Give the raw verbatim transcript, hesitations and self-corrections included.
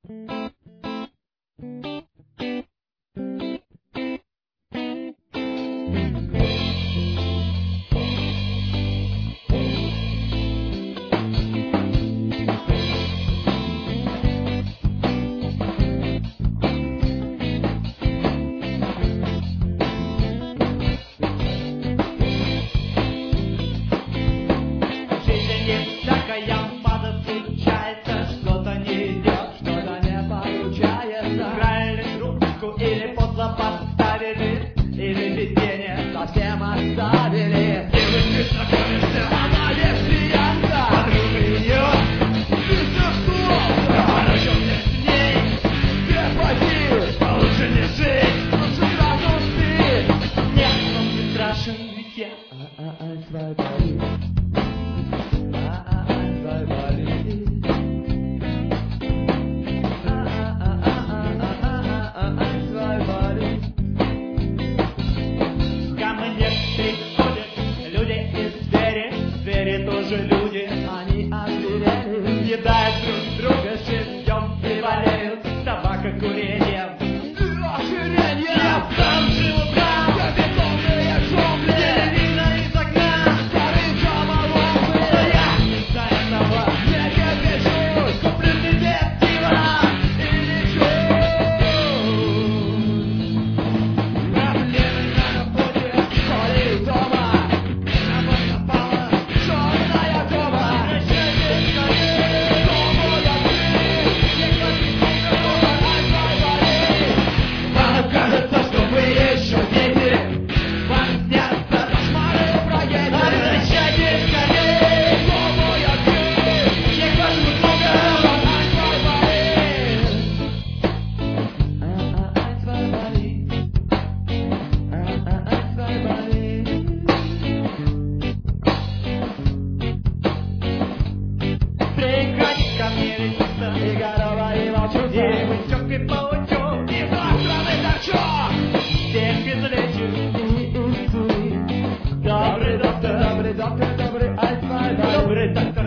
Или подло подставили, или видение совсем оставили. И вы не знакомишься, она лесбиянка. Подруга ее, ты что? Хорошо мне с ней, перепади. Получше не жить, лучше сразу спи. Нет, он не страшен, ведь я А-а-а-свободи. А-а-а-свободи. Тоже люди, они озверели, едают друг друга живьем и болеют собака курением. Охеренье! Я сам живу там, я бетонные джунгли, деревина из окна, старые камаловы. Но я из-за этого не кипячусь, куплю детектива и лечу. Проблемы на работе, школе и дома. И говори, молчу, и бычок, и паучок, и завтра торчок. Всех излечу и исцели. Добрый доктор, добрый доктор, добрый альфа, добрый доктор.